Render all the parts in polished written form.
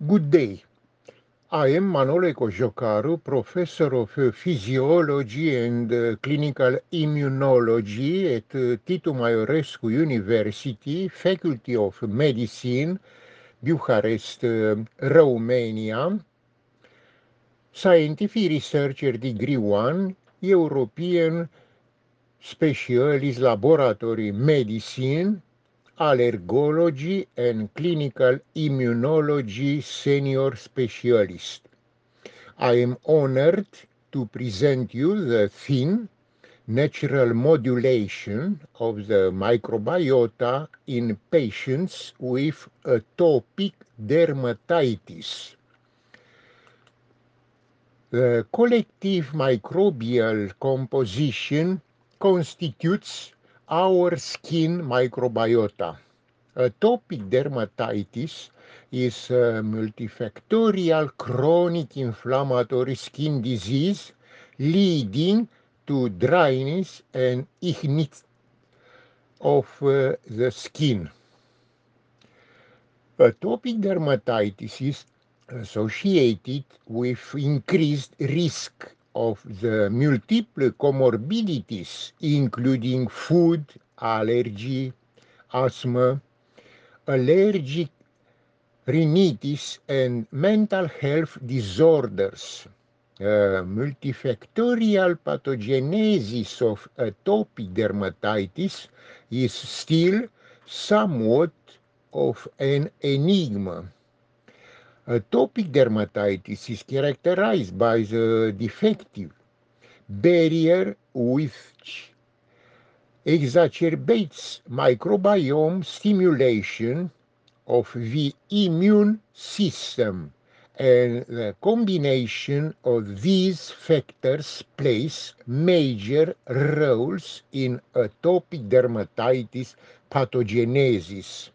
Good day. I am Manole Cojocaru, professor of physiology and clinical immunology at Titu Maiorescu University, Faculty of Medicine, Bucharest, Romania. Scientific Researcher Degree 1, European Specialist Laboratory Medicine, Allergology and Clinical Immunology Senior Specialist. I am honored to present you the theme Natural Modulation of the Microbiota in Patients with Atopic Dermatitis. The collective microbial composition constitutes our skin microbiota. Atopic dermatitis is a multifactorial chronic inflammatory skin disease leading to dryness and itchiness of the skin. Atopic dermatitis is associated with increased risk of the multiple comorbidities, including food allergy, asthma, allergic rhinitis, and mental health disorders. Multifactorial pathogenesis of atopic dermatitis is still somewhat of an enigma. Atopic dermatitis is characterized by the defective barrier which exacerbates microbiome stimulation of the immune system, and the combination of these factors plays major roles in atopic dermatitis pathogenesis.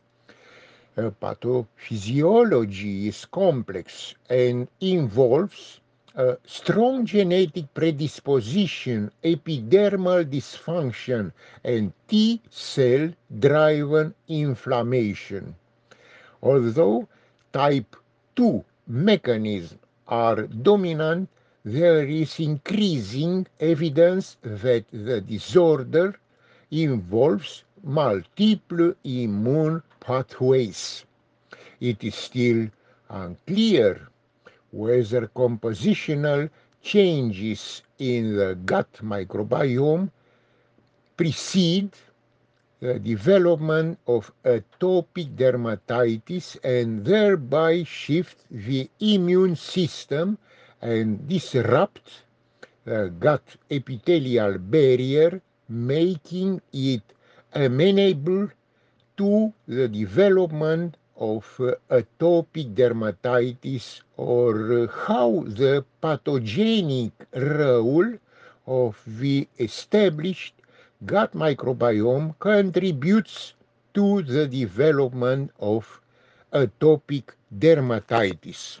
Pathophysiology is complex and involves a strong genetic predisposition, epidermal dysfunction, and T-cell driven inflammation. Although type 2 mechanisms are dominant, there is increasing evidence that the disorder involves multiple immune pathways. It is still unclear whether compositional changes in the gut microbiome precede the development of atopic dermatitis and thereby shift the immune system and disrupt the gut epithelial barrier, making it amenable to the development of atopic dermatitis, or how the pathogenic role of the established gut microbiome contributes to the development of atopic dermatitis.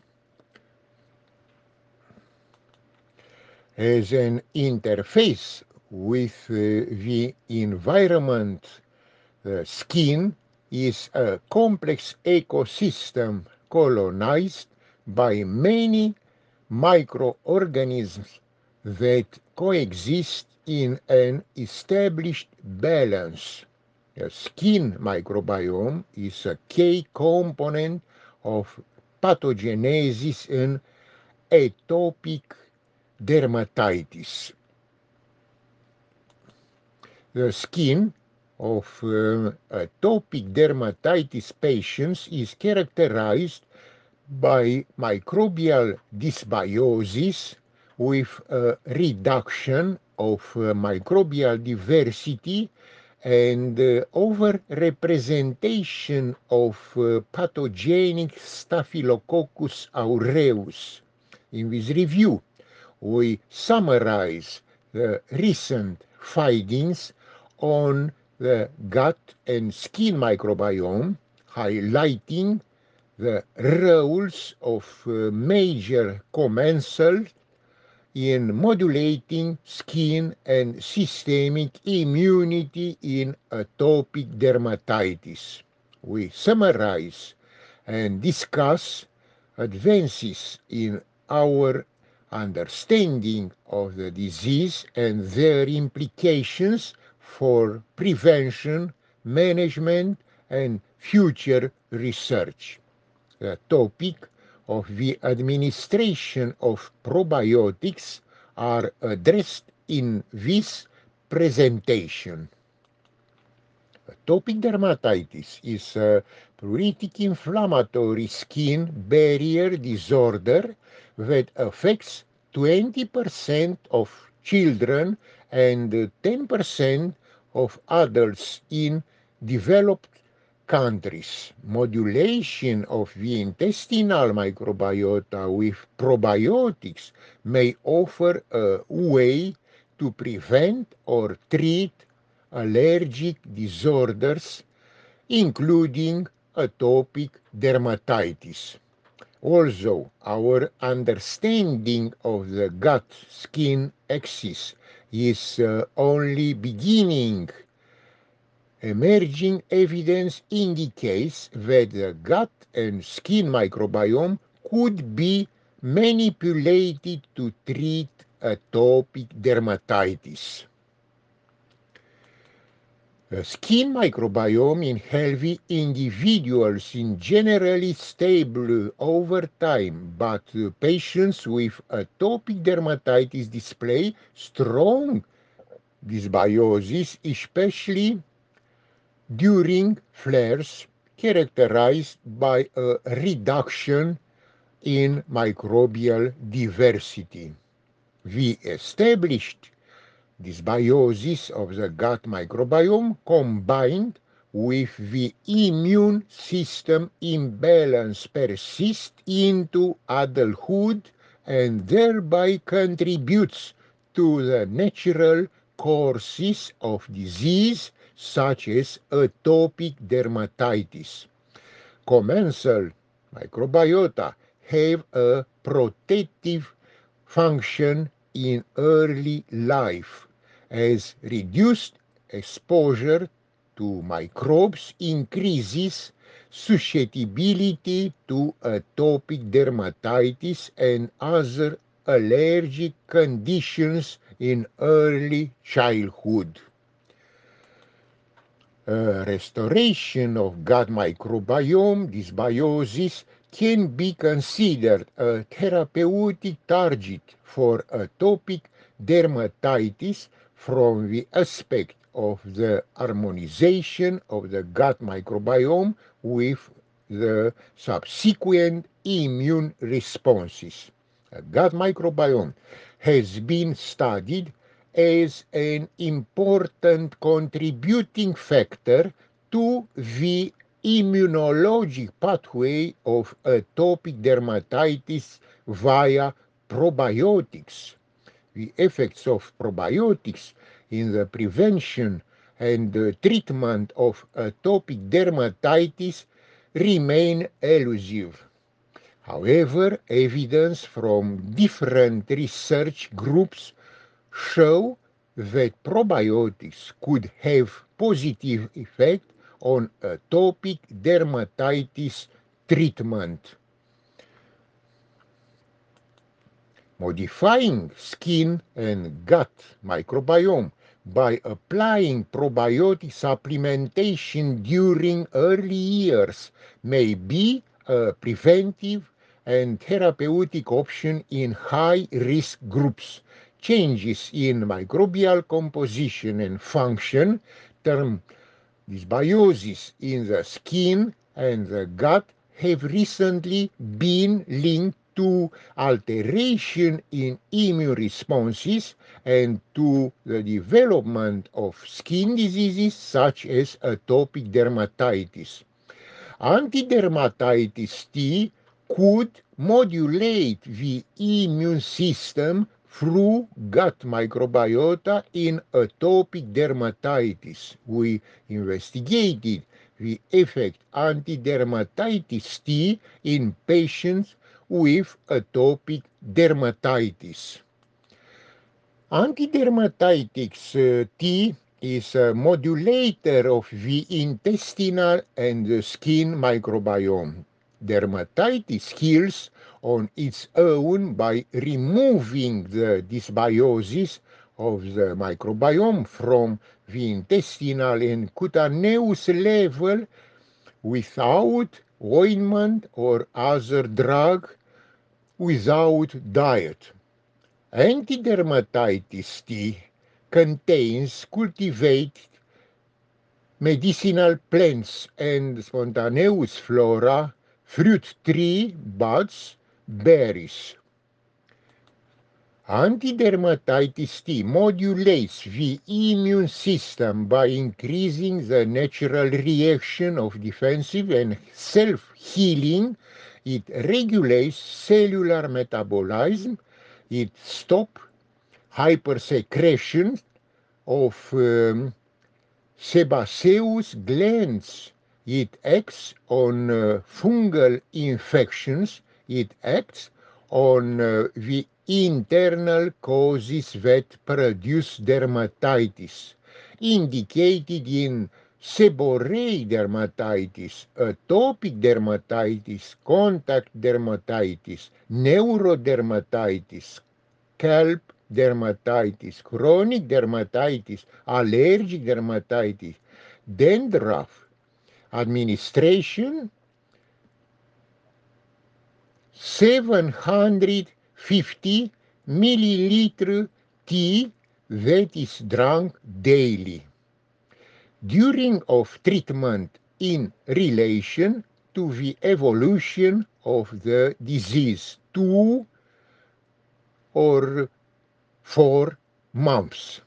As an interface with the environment, the skin is a complex ecosystem colonized by many microorganisms that coexist in an established balance. The skin microbiome is a key component of pathogenesis in atopic dermatitis. The skin of atopic dermatitis patients is characterized by microbial dysbiosis with a reduction of microbial diversity and overrepresentation of pathogenic Staphylococcus aureus. In this review, we summarize the recent findings on the gut and skin microbiome, highlighting the roles of major commensals in modulating skin and systemic immunity in atopic dermatitis. We summarize and discuss Advances in our understanding of the disease and their implications for prevention, management, and future research. The topic of the administration of probiotics are addressed in this presentation. Atopic dermatitis is a pruritic inflammatory skin barrier disorder that affects 20% of children and 10% of adults in developed countries. Modulation of the intestinal microbiota with probiotics may offer a way to prevent or treat allergic disorders, including atopic dermatitis. Also, our understanding of the gut-skin axis is only beginning. Emerging evidence indicates that the gut and skin microbiome could be manipulated to treat atopic dermatitis. The skin microbiome in healthy individuals is generally stable over time, but patients with atopic dermatitis display strong dysbiosis, especially during flares characterized by a reduction in microbial diversity. We established dysbiosis of the gut microbiome combined with the immune system imbalance persists into adulthood and thereby contributes to the natural courses of disease such as atopic dermatitis. Commensal microbiota have a protective function in early life, as reduced exposure to microbes increases susceptibility to atopic dermatitis and other allergic conditions in early childhood. Restoration of gut microbiome dysbiosis can be considered a therapeutic target for atopic dermatitis from the aspect of the harmonization of the gut microbiome with the subsequent immune responses. A gut microbiome has been studied as an important contributing factor to the immunologic pathway of atopic dermatitis via probiotics. The effects of probiotics in the prevention and the treatment of atopic dermatitis remain elusive. However, evidence from different research groups show that probiotics could have positive effect on atopic dermatitis treatment. Modifying skin and gut microbiome by applying probiotic supplementation during early years may be a preventive and therapeutic option in high-risk groups. Changes in microbial composition and function, termed dysbiosis in the skin and the gut, have recently been linked to alteration in immune responses and to the development of skin diseases such as atopic dermatitis. Antidermatitis T could modulate the immune system through gut microbiota in atopic dermatitis. We investigated the effect antidermatitis T in patients with atopic dermatitis. Antidermatitis T is a modulator of the intestinal and the skin microbiome. Dermatitis heals on its own by removing the dysbiosis of the microbiome from the intestinal and cutaneous level without ointment or other drug, without diet. Antidermatitis tea contains cultivated medicinal plants and spontaneous flora, fruit tree buds, berries. Antidermatitis tea modulates the immune system by increasing the natural reaction of defensive and self-healing. It regulates cellular metabolism. It stops hypersecretion of sebaceous glands. It acts on fungal infections. It acts on the internal causes that produce dermatitis, indicated in seborrheic dermatitis, atopic dermatitis, contact dermatitis, neurodermatitis, scalp dermatitis, chronic dermatitis, allergic dermatitis, dandruff. Administration 750 milliliter tea that is drunk daily. During of treatment in relation to the evolution of the disease, 2 or 4 months.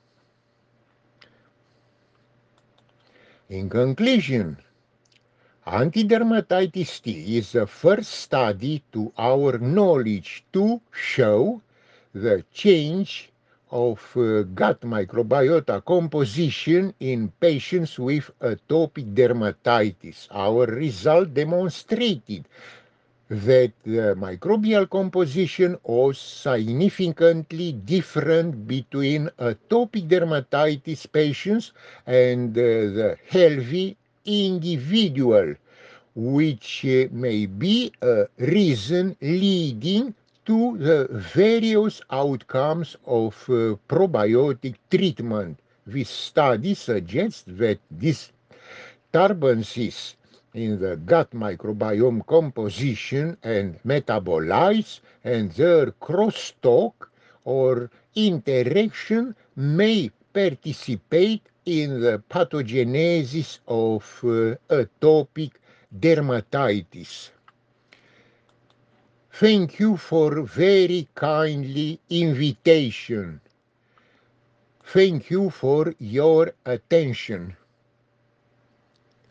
In conclusion, antidermatitis tea is the first study to our knowledge to show the change of gut microbiota composition in patients with atopic dermatitis. Our result demonstrated that the microbial composition was significantly different between atopic dermatitis patients and the healthy individual, which may be a reason leading to the various outcomes of probiotic treatment. This study suggests that disturbances in the gut microbiome composition and metabolites and their crosstalk or interaction may participate in the pathogenesis of atopic dermatitis. Thank you for very kindly invitation. Thank you for your attention.